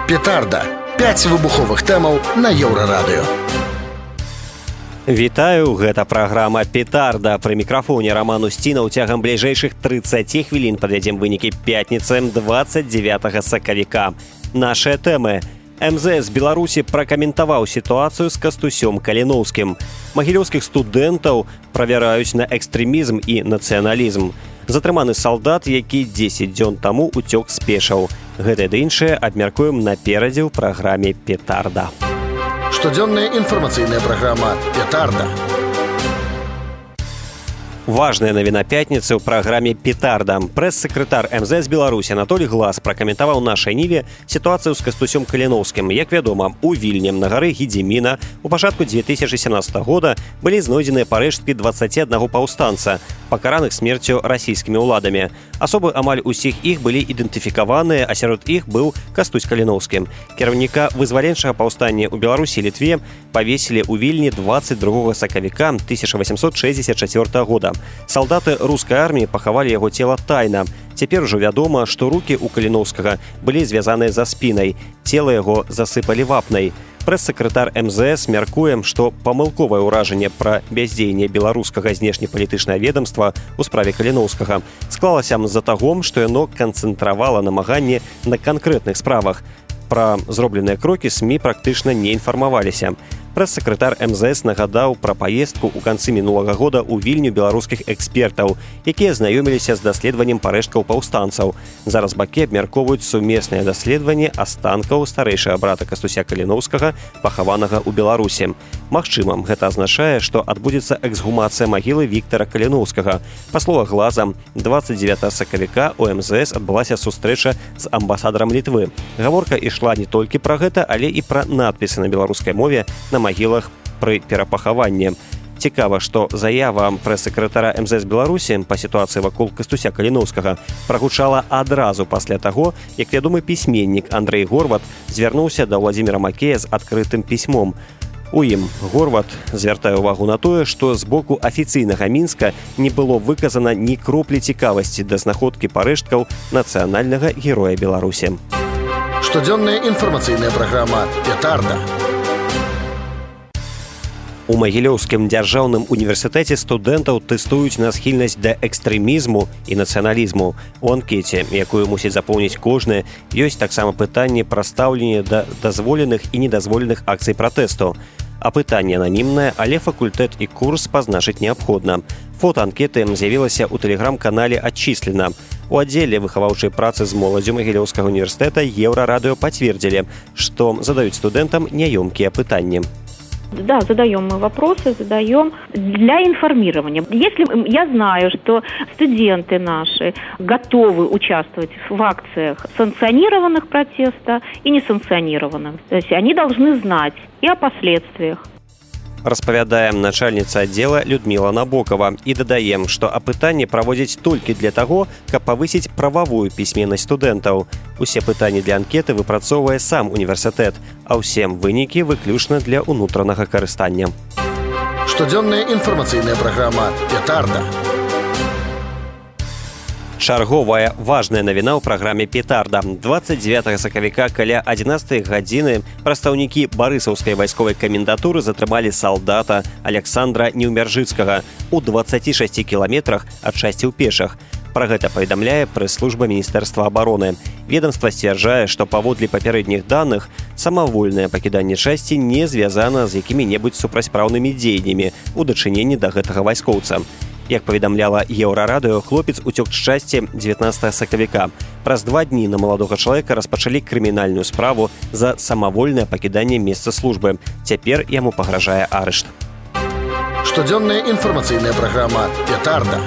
Петарда. 5 выбуховых тэмаў на Еўрарадыё. Вітаю, гэта праграма «Петарда». Пры мікрафоне Роман Устінаў. Цягам бліжэйшых 30 хвілін падвядзем вынікі пятніцы 29 сакавіка. Нашыя тэмы. МЗС Беларусі пракаментаваў сітуацыю з Кастусём Каліноўскім. Магілёўскіх студэнтаў правяраюць на экстрэмізм і нацыяналізм. Затрыманы салдат, які 10 дзён таму уцёк з Пешаў. Гэтае ды іншае абмяркуем наперадзе ў праграме «Петарда». Штодзённая інфармацыйная праграма «Петарда». Важная навіна пятніцы ў праграме «Петарда». Прэс-сакратар МЗС Беларусі Анатолій Глас пракаментаваў нашай ніве сітуацыю з Кастусём Каліноўскім. Як вядома, у Вільні на гары Гедзіміна у пачатку 2017 года былі знойдзеныя парэшткі 21 паўстанца, пакараных смерцю расійскімі ўладамі. Асобы амаль усіх іх былі ідэнтыфікаваныя, а сярод іх быў Кастусь Каліноўскі. Кіраўніка вызваленчага паўстання ў Беларусі і Літве павесілі ў Вільні 22 сакавіка 1864 года. Салдаты рускай арміі пахавалі яго цела тайна. Цяпер ужо вядома, што рукі ў Каліноўскага былі звязаныя за спінай. Цела яго засыпалі вапнай. Прэс-сакратар МЗС мяркуе, што памылковае ўражанне пра бяздзеянне беларускага знешнепалітычнага ведамства ў справе Каліноўскага склалася з-за таго, што яно канцэнтравала намаганні на канкрэтных справах. Пра зробленыя крокі СМІ практычна не інфармаваліся. Прэс-сакратар МЗС нагадаў пра паездку ў канцы мінулага года ў Вільню беларускіх экспертаў, якія знаёміліся з даследаваннем парэшткаў паўстанцаў. Зараз бакі абмяркоўваюць сумеснае даследаванне астанкаў старэйшага брата Кастуся Каліноўскага, пахаванага ў Беларусі. Магчыма, гэта азначае, што адбудзецца эксгумацыя магілы Віктара Каліноўскага. Па словах Глаза, 29 сакавіка у МЗС адбылася сустрэча з амбасадарам Літвы. Гаворка ішла не толькі пра гэта, але і пра надпісы на беларускай мове на магілах пры перапахаванні. Цікава, што заява прэс-сакратара МЗС Беларусі па сітуацыі вакол Кастуся Каліноўскага прагучала адразу пасля таго, як вядомы пісьменнік Андрэй Горват звярнуўся да Владзіміра Макея з адкрытым пісьмом. У ім Горват звяртае ўвагу на тое, што з боку афіцыйнага Мінска не было выказана ні кроплі цікавасці да знаходкі парэшткаў нацыянальнага героя Беларусі. Штодзённая інфармацыйная праграма «Петарда». У Магілёўскім дзяржаўным універсітэце студэнтаў тэстуюць на схільнасць да экстрэмізму і нацыяналізму. У анкеце, якую мусіць запоўніць кожны, ёсць таксама пытанне пра стаўленне да дазволеных і недазволеных акцый пратэсту. Апытанне ананімнае, але факультэт і курс пазначыць неабходна. Фота анкеты з'явілася ў тэлеграм-канале «Адчислена». У аддзеле выхаваўчай працы з моладзю Магілёўскага універсітэта Еўрарадыё пацвердзілі, што задаюць студэнтам няёмкія пытанні. Да, задаем мы вопросы, задаем для информирования. Если я знаю, что студенты наши готовы участвовать в акциях санкционированных протеста и несанкционированных, то есть они должны знать и о последствиях. Распавядаем начальніца аддзела Людміла Набокова і дадаем, што апытанне праводзяць толькі для таго, каб павысіць прававую пісьменнасць студэнтаў. Усе пытанні для анкеты выпрацоўвае сам універсітэт, а ўсе вынікі выключна для ўнутранага карыстання. Штодзённая інфармацыйная праграма «Петарда». Чарговая важная навіна ў праграме «Петарда». 29 сакавіка каля 11 гадзіны прадстаўнікі барысаўскай вайсковай камендатуры затрымалі салдата Александра Неўмяржыцкага у 26 кіламетрах ад часці ў Пешах. Пра гэта паведамляе прэс-служба Міністэрства абароны. Ведамства сцвярджае, што паводле папярэдніх даных самавольнае пакіданне часці не звязана з якімі-небудзь супрацьпраўнымі дзеяннямі ў дачыненні да гэтага вайскоўца. Як паведамляла Еўрарадыё, хлопец уцёк з часці 19 сакавіка. Праз 2 дні на маладога чалавека распачалі крымінальную справу за самавольнае пакіданне месца службы. Цяпер яму пагражае арышт. Штодзённая інфармацыйная праграма «Петарда».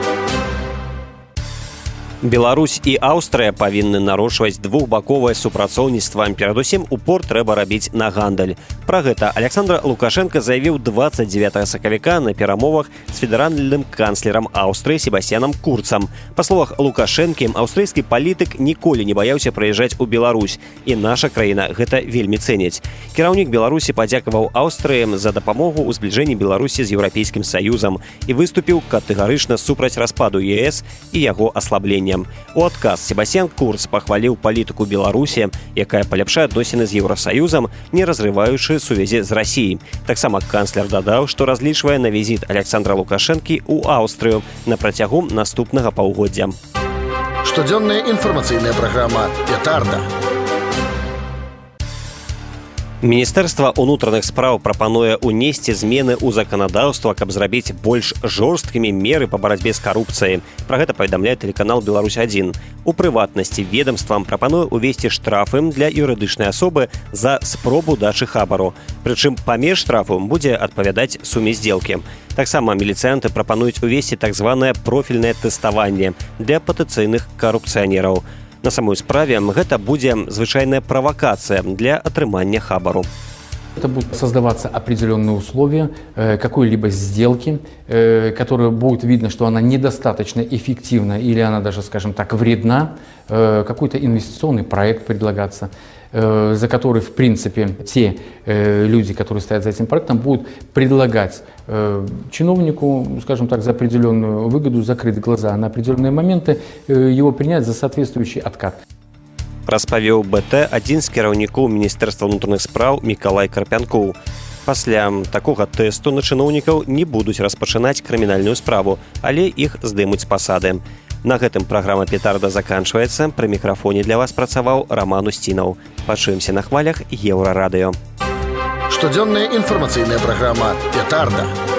Беларусь і Аўстрыя павінны нарошчваць двухбаковае супрацоўніцтва. Перадусім, упор трэба рабіць на гандаль. Пра гэта Александр Лукашенко заявіў 29 сакавіка на перамовах з федэральным канцлерам Аўстрыі Себасцьянам Курцам. Па словах Лукашэнкі, аўстрыйскі палітык ніколі не баяўся прыязджаць у Беларусь, і наша краіна гэта вельмі цэніць. Кіраўнік Беларусі падзякаваў Аўстрыі за дапамогу ў збліжэнні Беларусі з Еўрапейскім Саюзам і выступіў катэгарычна супраць распаду ЕС і яго аслаблення. раўнем. У адказ Себастьян Курц пахваліў палітыку Беларусі, якая паляпшае адносіны з Еўрасаюзам, не разрываючы сувязі з Расіяй. Таксама канцлер дадаў, што разлічвае на візіт Александра Лукашэнкі ў Аўстрыю на працягу наступнага паўгоддзя. Штодзённая інфармацыйная праграма «Петарда». Міністэрства ўнутраных спраў прапануе ўнесці змены ў заканадаўства, каб зрабіць больш жорсткімі меры па барацьбе з карупцыяй. Пра гэта паведамляе тэлеканал «Беларусь-1». У прыватнасці ведамствам прапануе ўвесці штрафы для юрыдычнай асобы за спробу дачы хабару. Прычым памер штрафу будзе адпавядаць суме здзелкі. Таксама міліцыянты прапануюць увесці так званае профільнае тэставанне для патэнцыйных карупцыянераў. На самой справе гэта будзе звычайная правокация для атрымання хабару. Это будут создаваться определенные условия какой-либо сделки, которая будет видно, что она недостаточно эффективна или она даже, скажем так, вредна, какой-то инвестиционный проект предлагаться, за который, в принципе, те люди, которые стоят за этим проектом, будут предлагать чиновнику, скажем так, за определенную выгоду закрыть глаза на определенные моменты, его принять за соответствующий откат. Распавёў БТ адзін з кіраўнікоў Міністэрства ўнутраных спраў Мікалай Карпянкоў. Пасля такога тэсту на чыноўнікаў не будуць распачынаць крымінальную справу, але іх здымуць з пасады. На гэтым праграма «Петарда» заканчваецца. Пры мікрафоне для вас працаваў Роман Устінаў. Пачуемся на хвалях Еўрарадыё. Штодзённая інфармацыйная праграма «Петарда».